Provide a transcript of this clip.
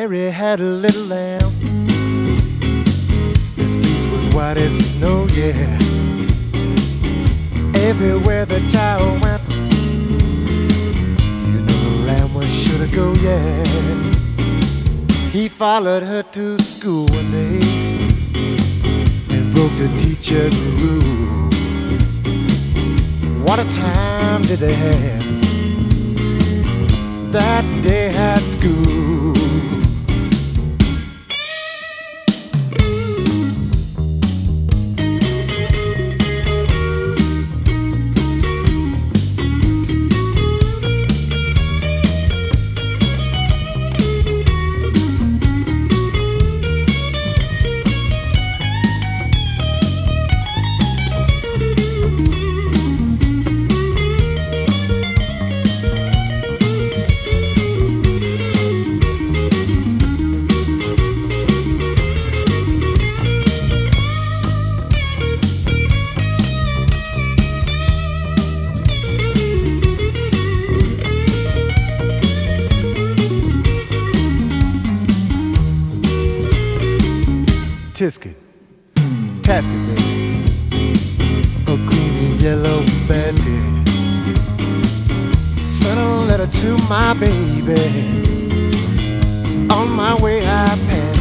Mary had a little lamb. His fleece was white as snow, yeah. Everywhere the child went, you know the lamb was sure to go, yeah. He followed her to school one day and broke the teacher's rule. What a time did they have that day at school. Tisket, tasket, baby, a green and yellow basket. Sent a letter to my baby. On my way I passed